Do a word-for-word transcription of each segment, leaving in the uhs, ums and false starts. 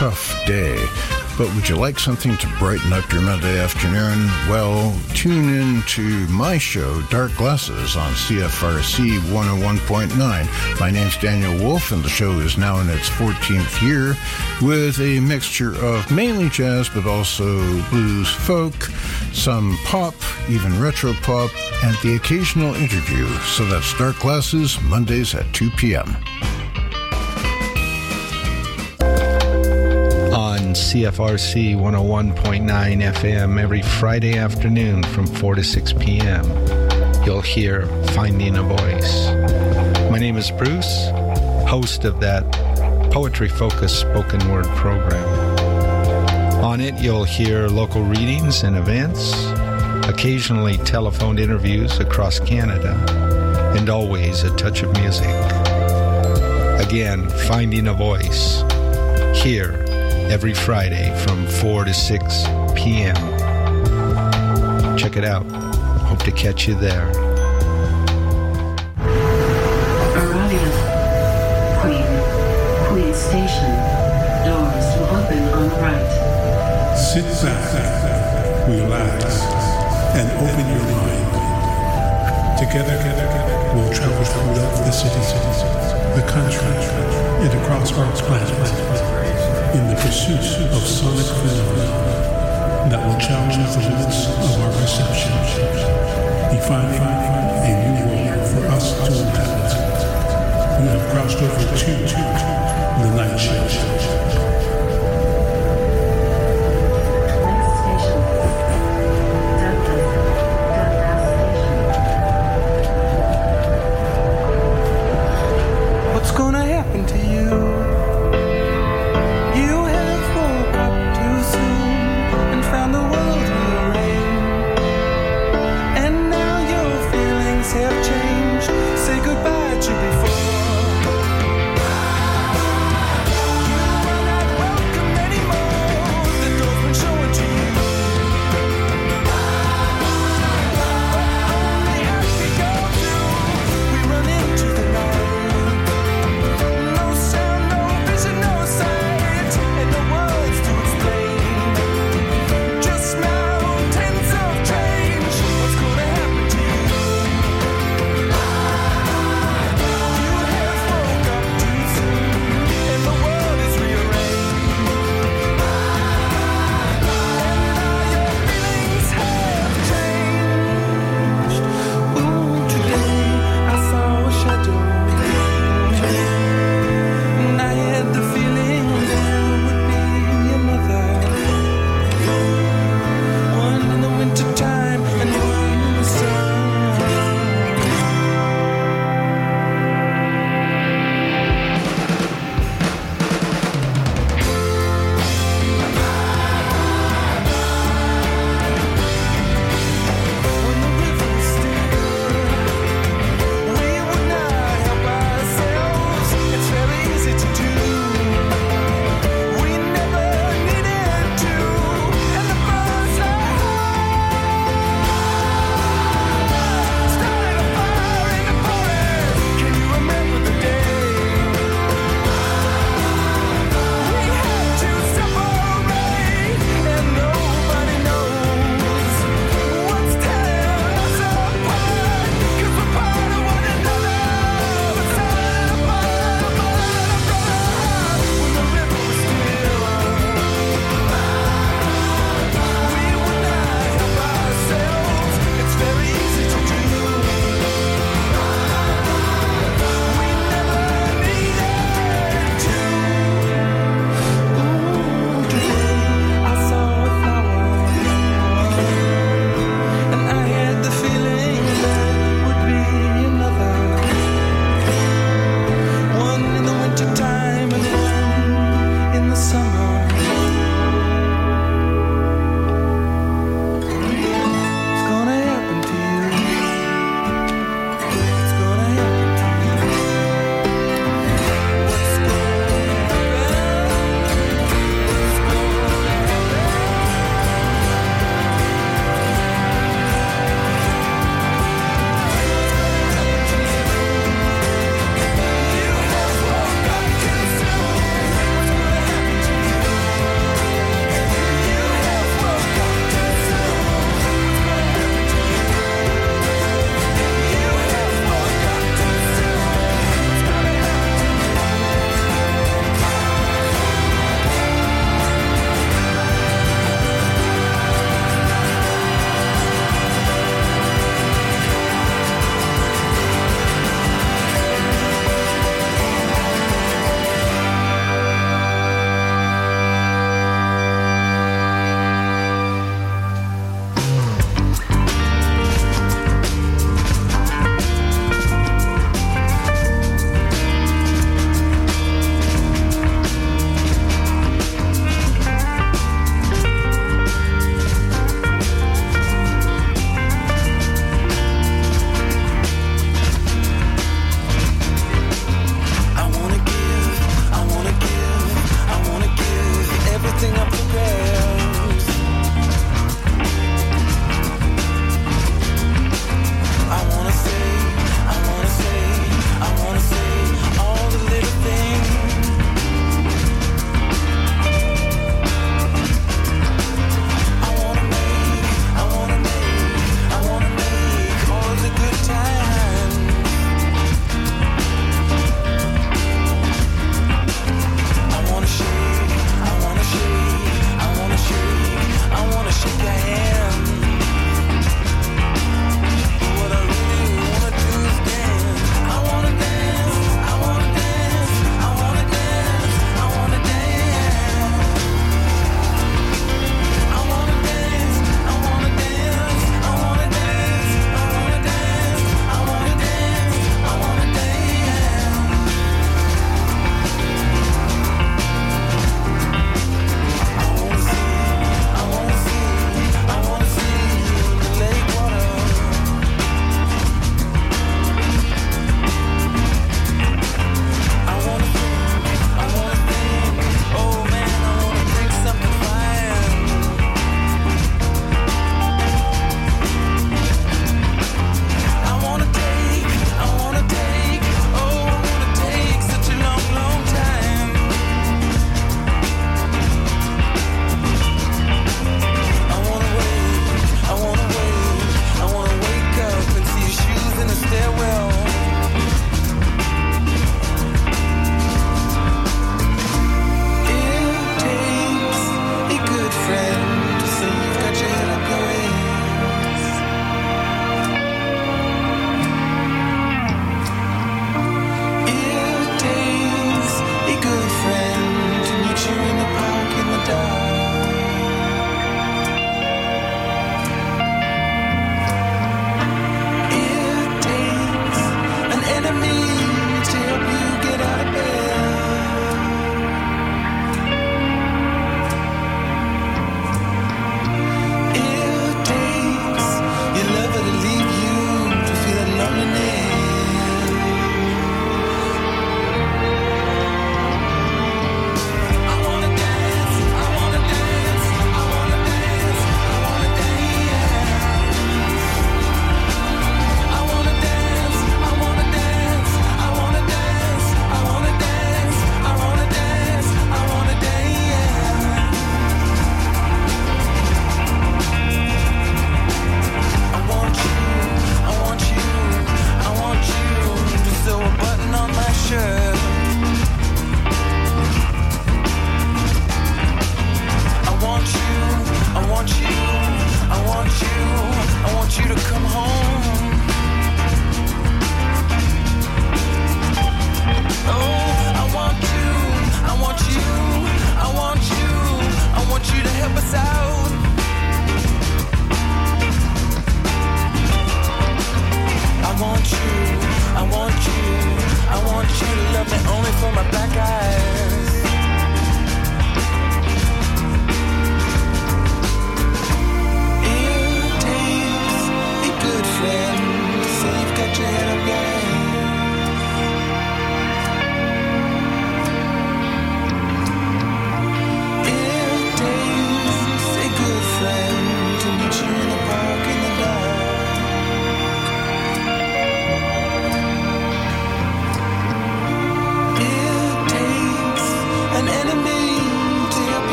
tough day. But would you like something to brighten up your Monday afternoon? Well, tune in to my show, Dark Glasses, on C F R C one oh one point nine. My name's Daniel Wolf, and the show is now in its fourteenth year, with a mixture of mainly jazz, but also blues, folk, some pop, even retro pop, and the occasional interview. So that's Dark Glasses, Mondays at two p.m. C F R C one oh one point nine F M every Friday afternoon from four to six p.m. You'll hear Finding a Voice. My name is Bruce, host of that poetry-focused spoken word program. On it, you'll hear local readings and events, occasionally telephoned interviews across Canada, and always a touch of music. Again, Finding a Voice, here every Friday from four to six p.m. Check it out. Hope to catch you there. Arrival. Queen. Queen Station. Doors will open on the right. Sit back, relax, and open your mind. Together, we'll travel throughout the city, the country, and across our planet, in the pursuit of sonic phenomena that will challenge the limits of our perception, defining a new world for us to inhabit. We have crossed over to the night shift. What's gonna happen to you? Goodbye to before. You run out everything up for grabs. I wanna say, I wanna say, I wanna say all the little things. I wanna make, I wanna make, I wanna make all the good times. I wanna shake, I wanna shake, I wanna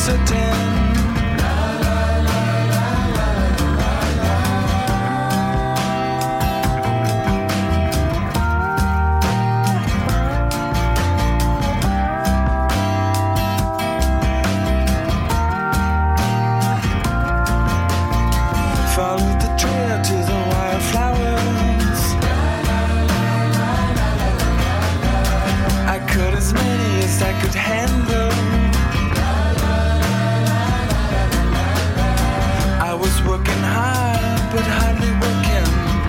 certain. Followed the trail to the wildflowers. I cut as many as I could handle. I was working hard, but hardly working.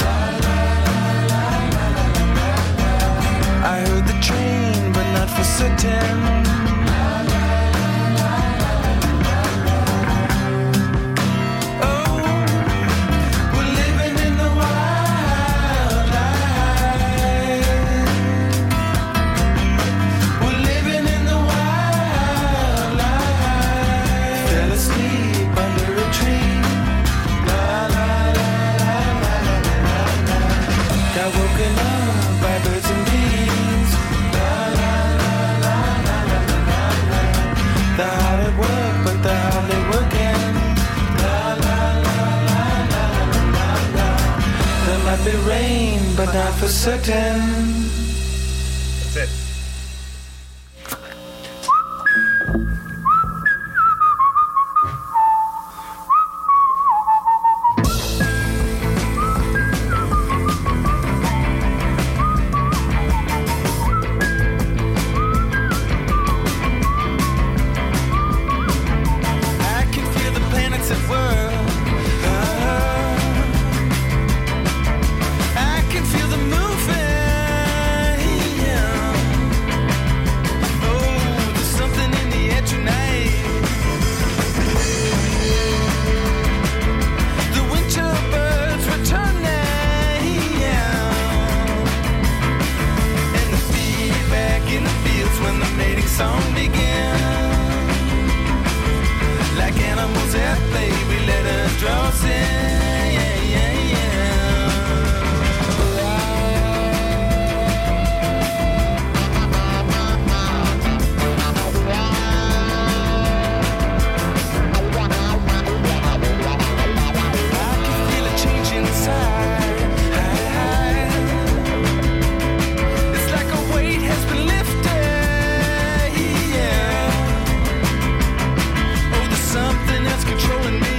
I heard the train, but not for certain. Be rain, but not for certain. That's it. I can feel the planets at work. I can feel the moving, yeah. Oh, there's something in the air tonight. The winter birds returning, yeah. And the feedback in the fields when the mating song begins. Like animals at play, we let her draw us in, yeah, yeah, yeah. Controlling me.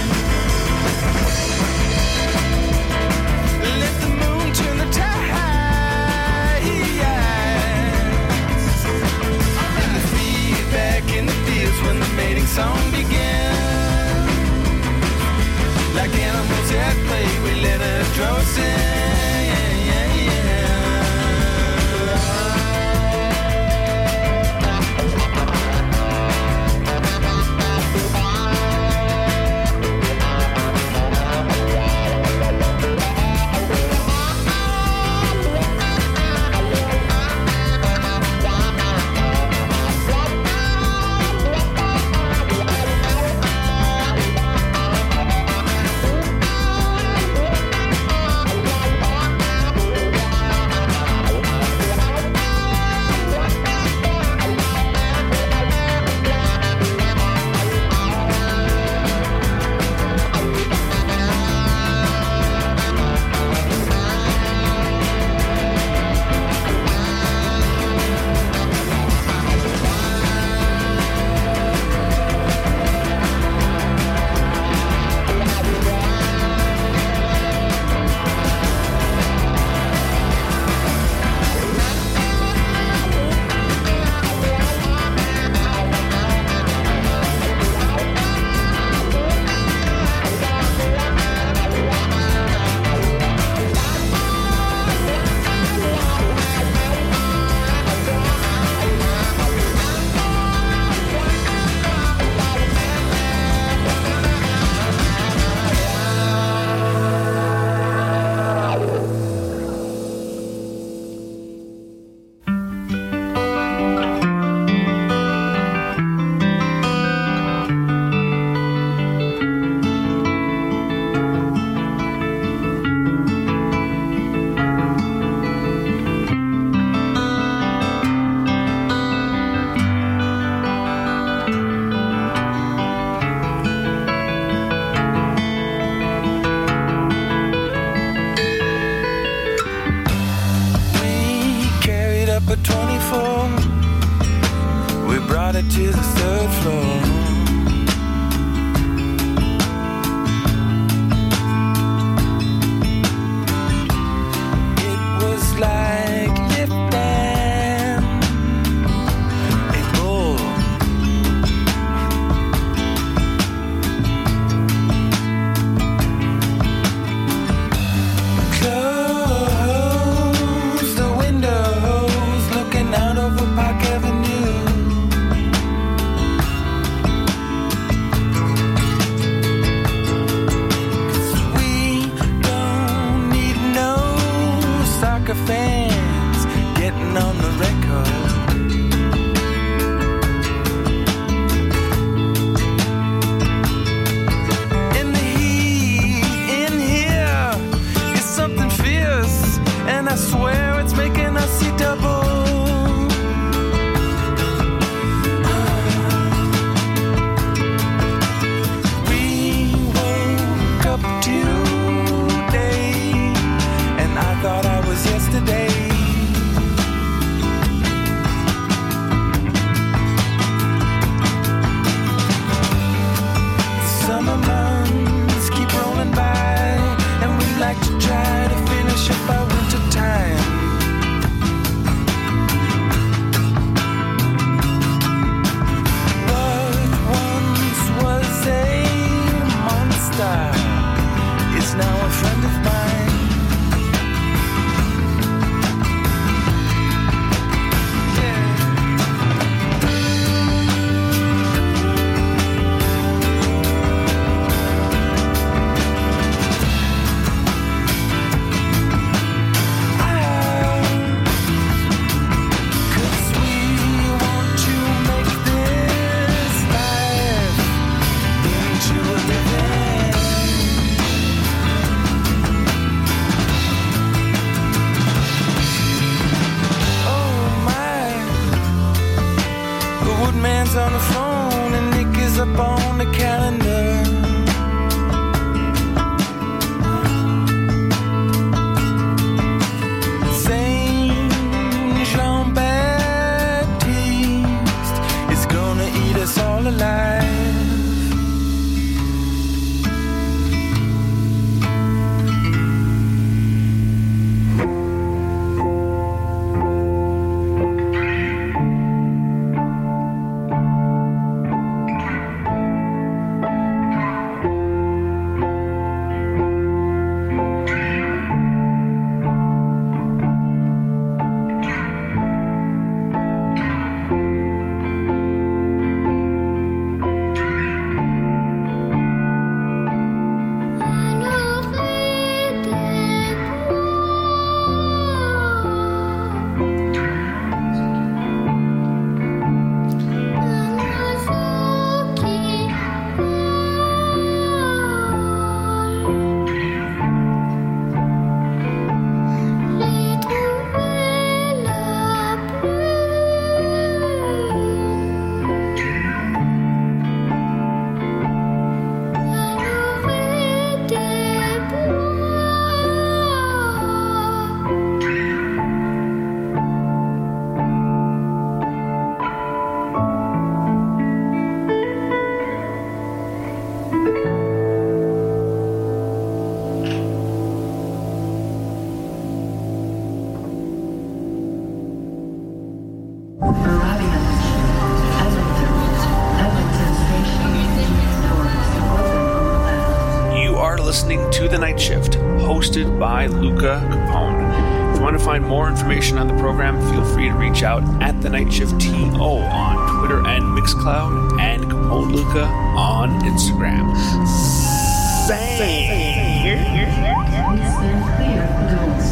Let the moon turn the tide. And the feedback in the fields when the mating song begins. Like animals at play, we let her draw us in. Yeah, yeah, yeah. listening to The Night Shift, hosted by Luca Capone. If you want to find more information on the program, feel free to reach out at The Night Shift T O on Twitter and Mixcloud, and Capone Luca on Instagram. Bang! Please stand clear of the doors.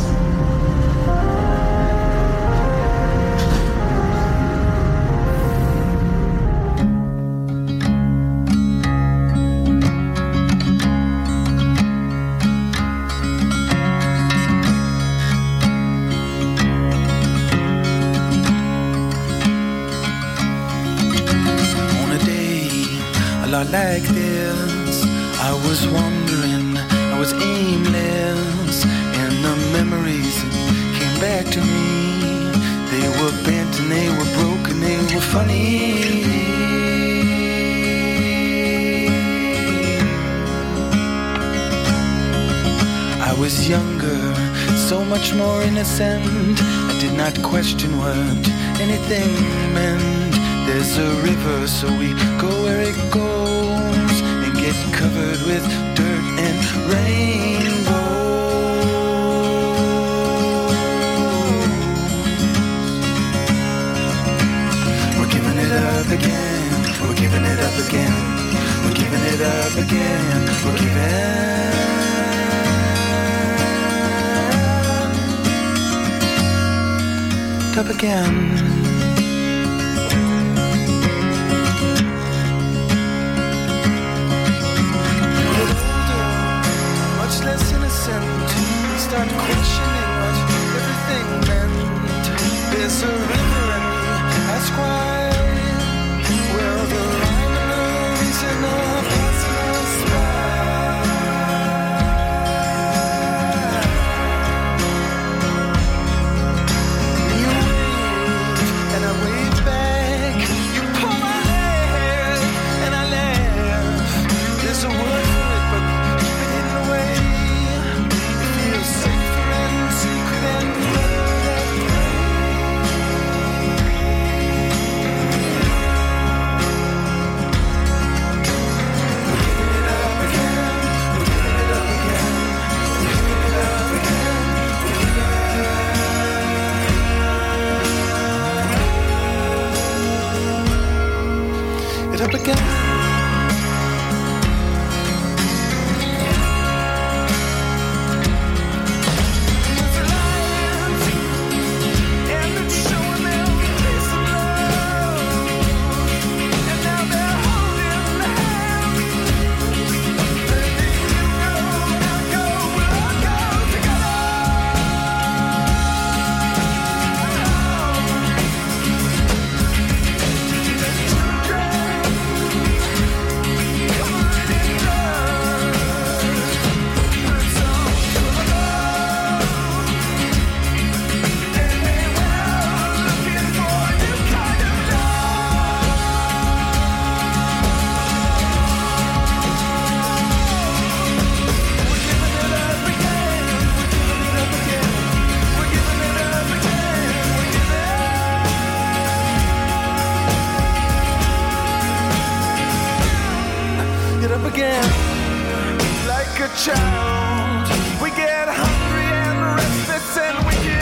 Like this, I was wandering, I was aimless, and the memories came back to me. They were bent and they were broken, they were funny. I was younger, so much more innocent. I did not question what anything meant. There's a river, so we go where it goes and get covered with dirt and rainbows. We're giving it up again, we're giving it up again, we're giving it up again, we're giving it up again. Less innocent, start questioning what everything meant. There's a river and we ask why. Well, the rhyme and the reason of passing us by. You wave and I wave back. You pull my hair and I laugh. There's a word for it, but keep it hidden away. Safer and secret and we're giving it up again, we're giving it up again, we're giving it up again, we're giving it up again. Child, we get hungry and restless and we get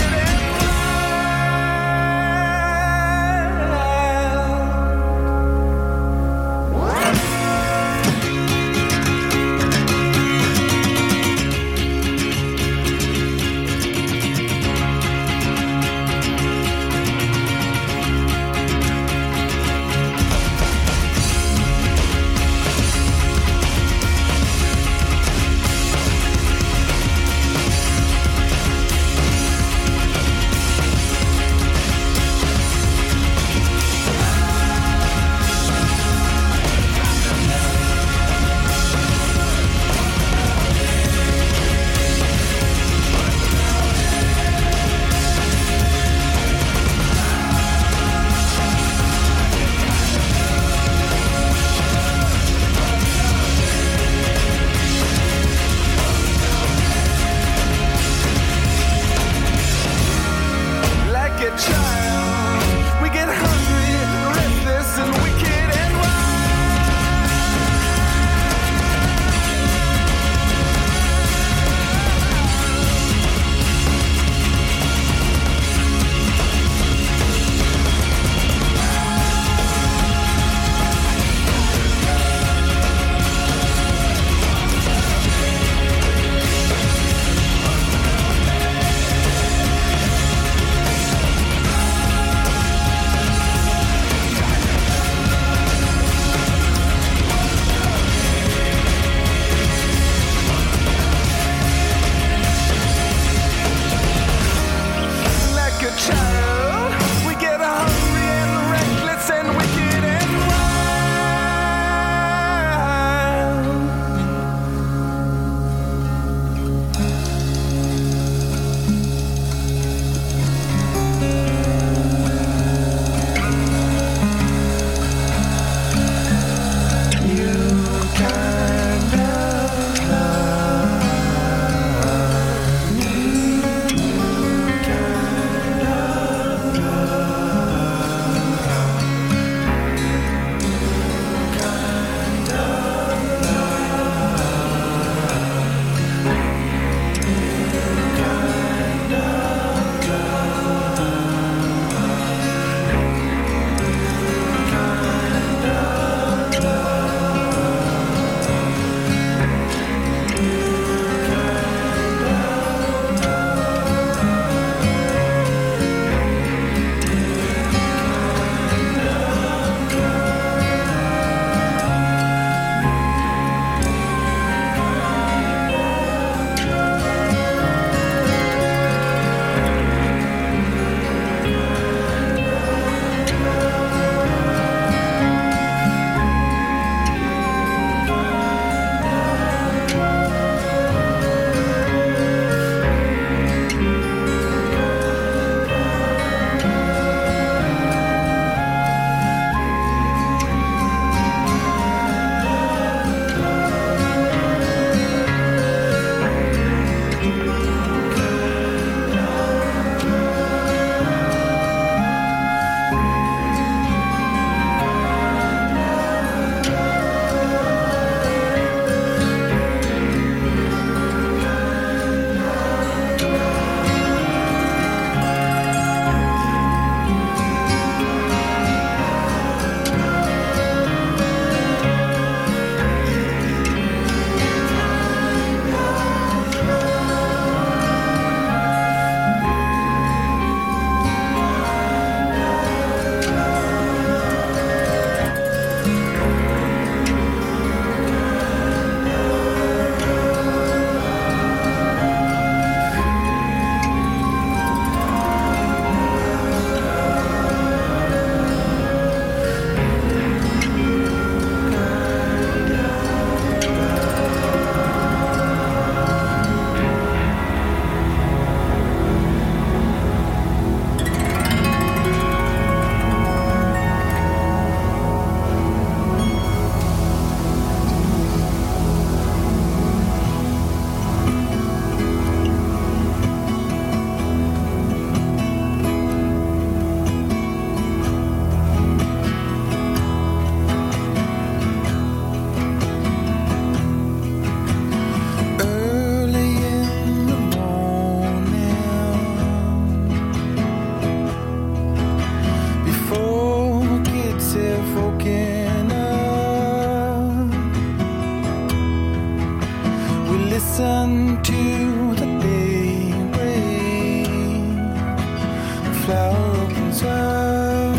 listen to the daybreak. The flower opens up.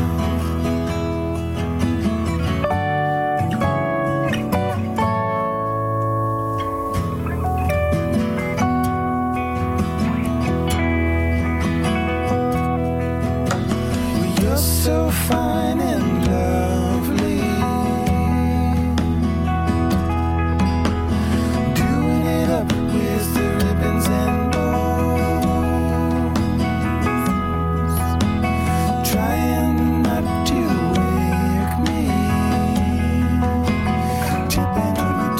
Well, you're so fine and lovely. With the ribbons and bows, trying not to wake me, tipping on your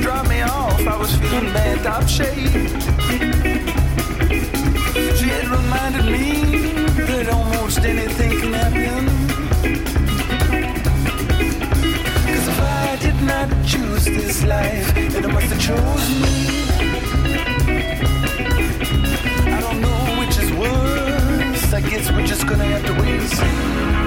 top shape. She had run my reminded me that almost anything can happen. Cause if I did not choose this life, then I must have chosen me. I don't know which is worse, I guess we're just gonna have to wait and see.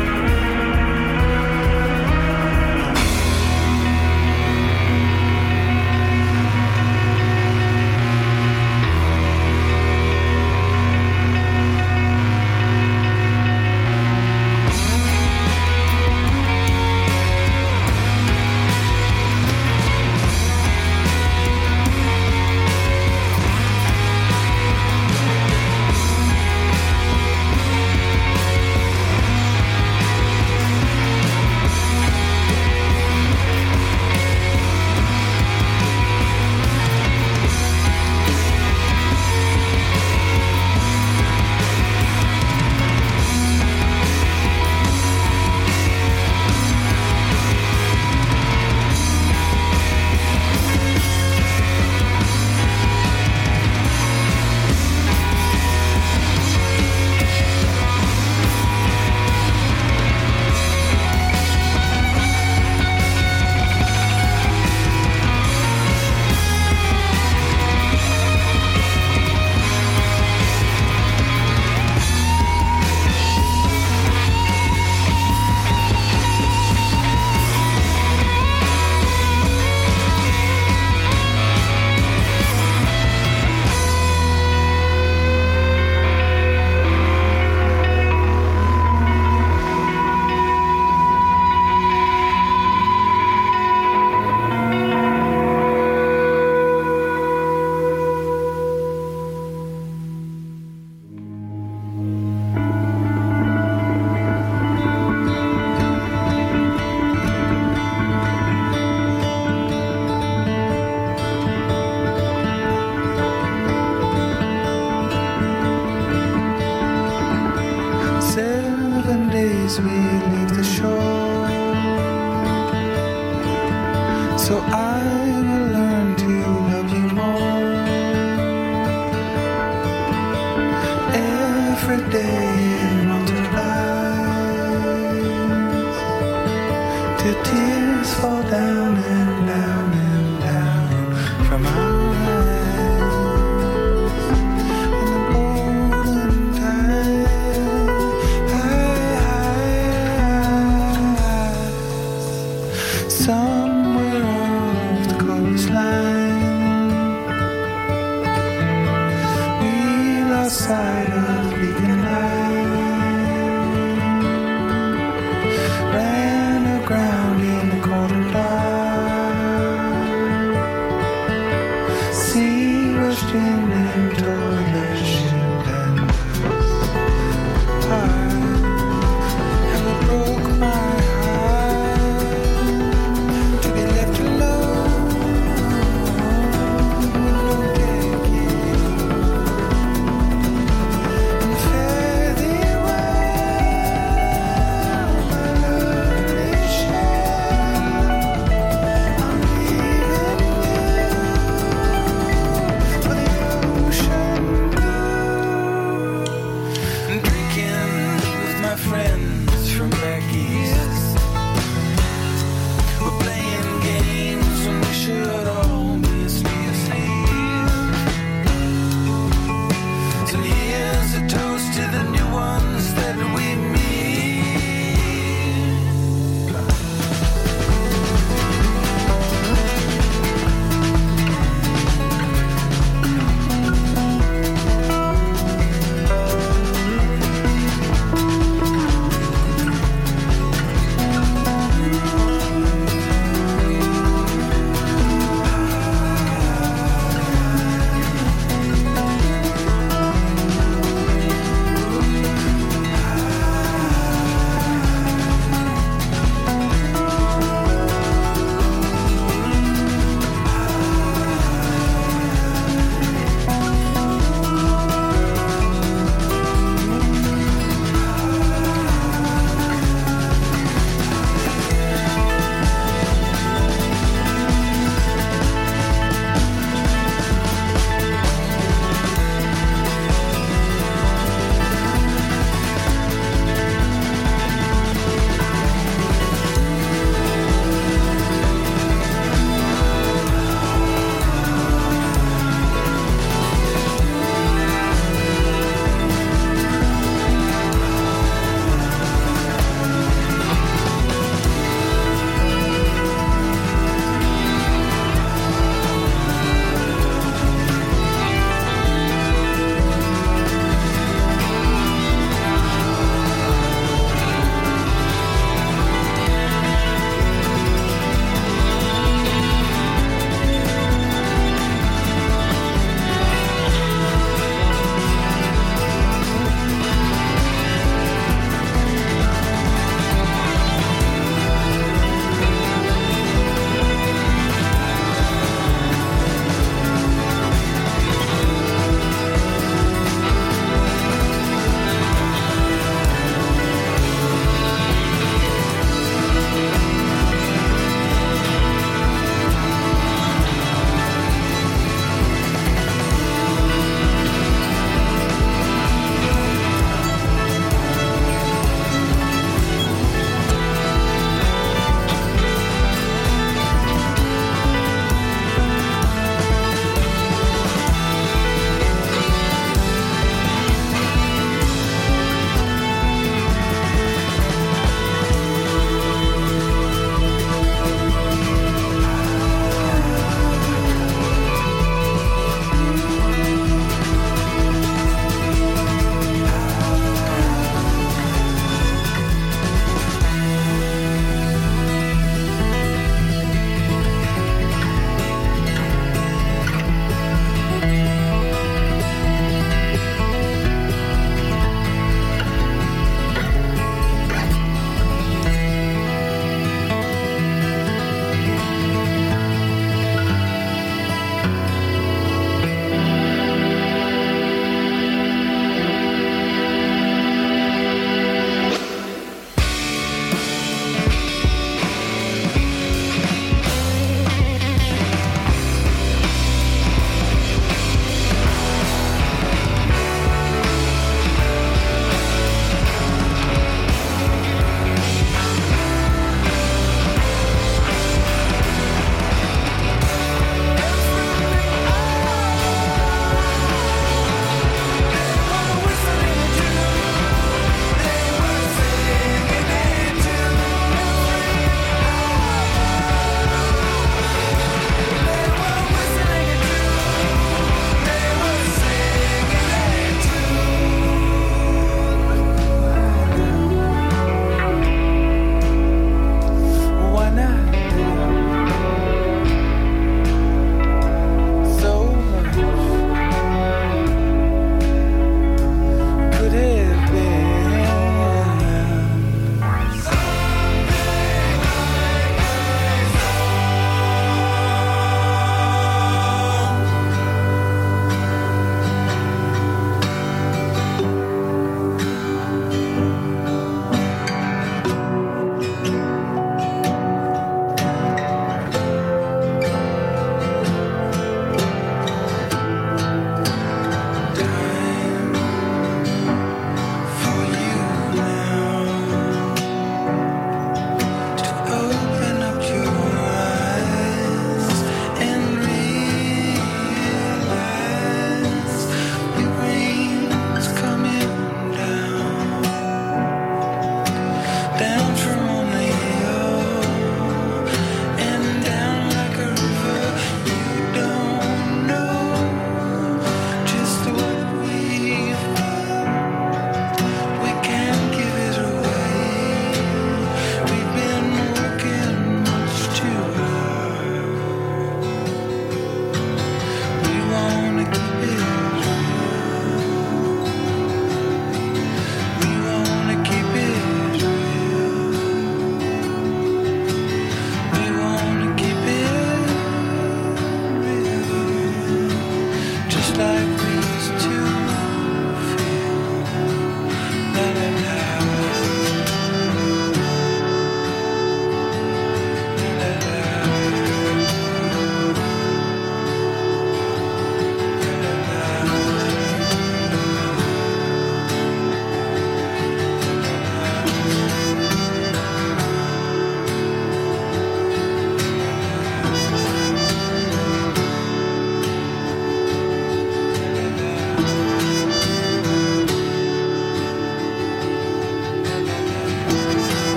Ocean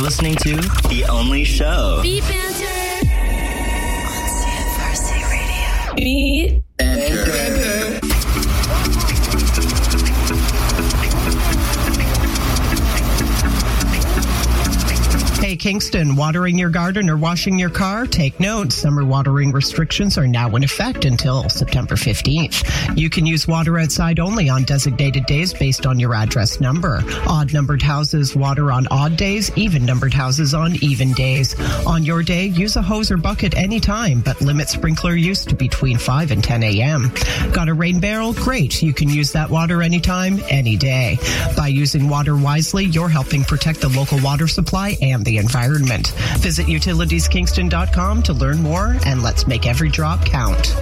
listening to The Only Show. Beat Banter on C F R C Radio. Beat Banter. Hey, Kingston, watering your garden or washing your car? Take note. Summer watering restrictions are now in effect until September fifteenth. You can use water outside only on designated days based on your address number. Odd-numbered houses water on odd days, even-numbered houses on even days. On your day, use a hose or bucket anytime, but limit sprinkler use to between five and ten a.m. Got a rain barrel? Great. You can use that water anytime, any day. By using water wisely, you're helping protect the local water supply and the environment. Visit utilities kingston dot com to learn more, and let's make every drop count.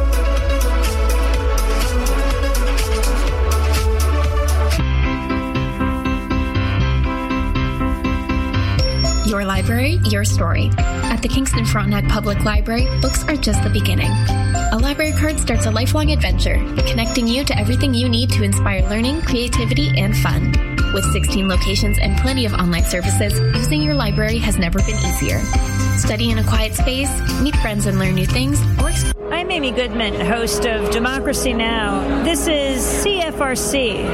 Your library, your story. At the Kingston Frontenac Public Library, books are just the beginning. A library card starts a lifelong adventure, connecting you to everything you need to inspire learning, creativity, and fun. With sixteen locations and plenty of online services, using your library has never been easier. Study in a quiet space, meet friends and learn new things, or explore. I'm Amy Goodman, host of Democracy Now! This is C F R C.